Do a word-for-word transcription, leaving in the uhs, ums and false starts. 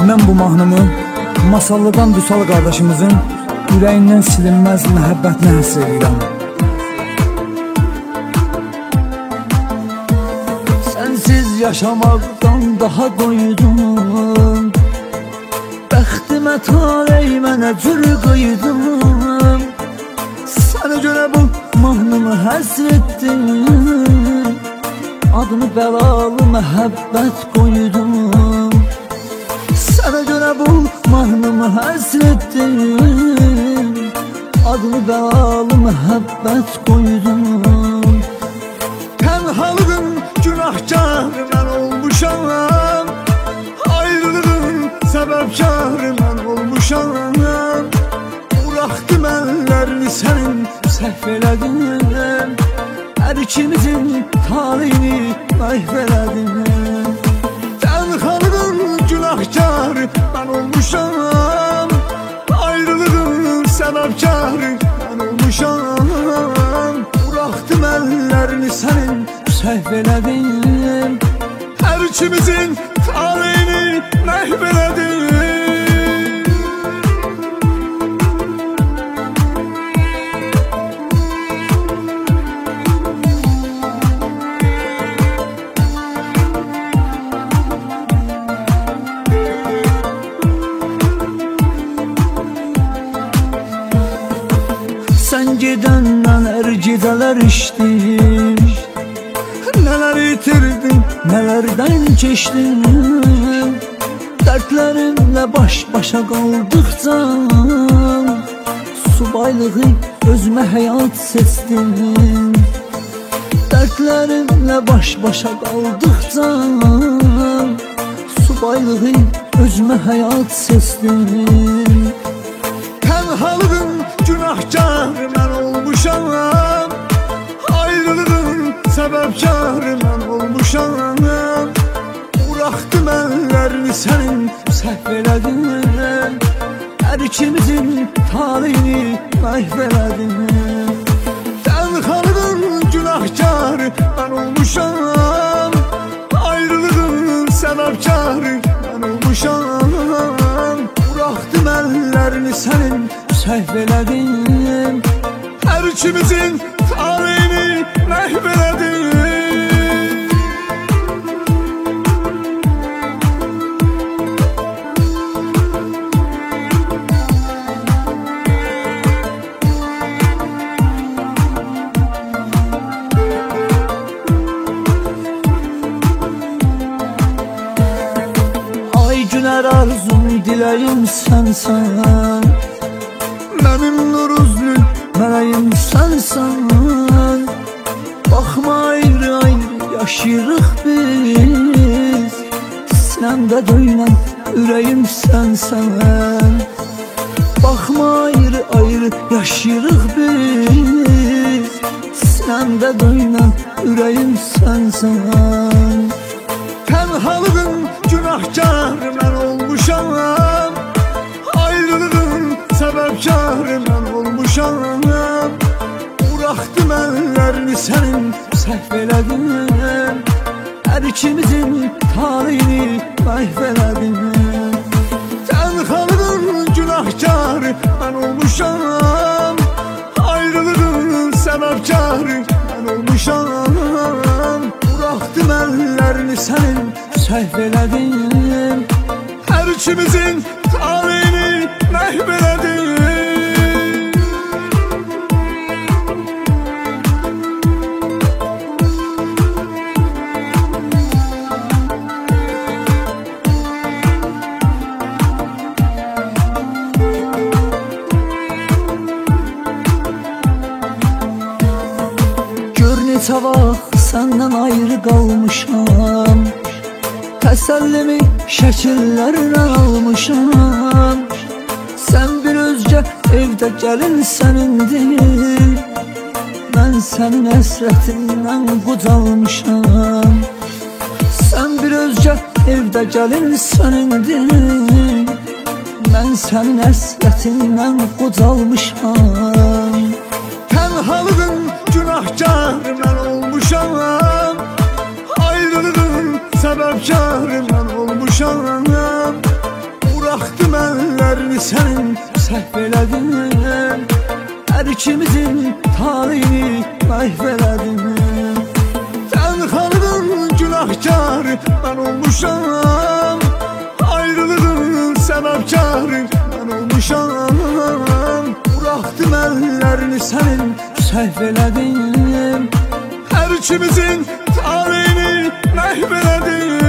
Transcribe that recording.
Mən bu mahnımı Masallıdan Vüsal qardaşımızın ürəyindən silinməz məhəbbətinə həsr edirəm. Sənsiz yaşamaqdan daha doydum, bəxtimə taley mənə cür qıydum. Sənə görə bu mahnımı həsr etdim, adını bəlalı məhəbbət qoydum. Sənə görə bu mahnımı həsr etdim, adını bəlalı məhəbbət qoydum. Tənhalığın günahkarı mən olmuşam, ayrılığın səbəbkarı mən olmuşam. Buraxdım əllərini sənin səhv elədim, hər ikimizin taleyini məhv elədim. Tənhalığın günahkarı mən olmuşam, ayrılığın səbəbkarı mən olmuşam. Buraxdım əllərini sənin səhv elədim, hər ikimizin taleyini məhv elədim. Sən gedəndən hər gecələr içdim, nələr itirdim, nələrdən keçdim. Dərdlərimlə baş başa qaldıqca subaylığı özümə həyat seçdim. Dərdlərimlə baş başa qaldıqca subaylığı özümə həyat seçdim. Tənhalığın günahkarı mən olmuşam, ayrılığın səbəbkarı mən olmuşam. Buraxdım əllərini sənin səhv elədim, hər ikimizin taleyini məhv elədim. Tənhalığın günahkarı mən olmuşam, ayrılığın səbəbkarı mən olmuşam. Buraxdım əllərini sənin səhv elədim, hər ikimizin taleyini məhv elədim. Ay günər arzum diləyim sənsən, mənim nur üzlü mələyim sənsən. Baxma ayrı-ayrı yaşayırıq biz, sinəmdə döynən ürəyim sənsən. Baxma ayrı-ayrı yaşayırıq biz, sinəmdə döynən ürəyim sənsən. Tənhalığın günahkarı mən olmuşam, ayrılığın səbəbkarı mən olmuşam. Buraxdım əllərini sənin səhv elədim, hər ikimizin taleyini məhv elədim. Tənhalığın günahkarı mən olmuşam, ayrılığın səbəbkarı mən olmuşam. Buraxdım əllərini sənin səhv elədim, hər ikimizin taleyini məhv elədim. Gör neçə vaxt səndən ayrı qalmışam, təsəllimi şəkillərlə almışam. Sən bir özgə evdə gəlin sənindir, mən sənin əsrətindən qocalmışam. Sən bir özgə evdə gəlin sənindir, mən sənin əsrətindən qocalmışam. Tənhalığın günahkarı mən olmuşam, ayrılığın səbəbkarı mən olmuşam. sənin səhv elədim. Hər ikimizin talihini məhv elədim. Tənhalığın günahkarı mən olmuşam, ayrılığın səbəbkarı mən olmuşam. Buraxdım əllərini sənin səhv elədim. Hər ikimizin talihini məhv elədim.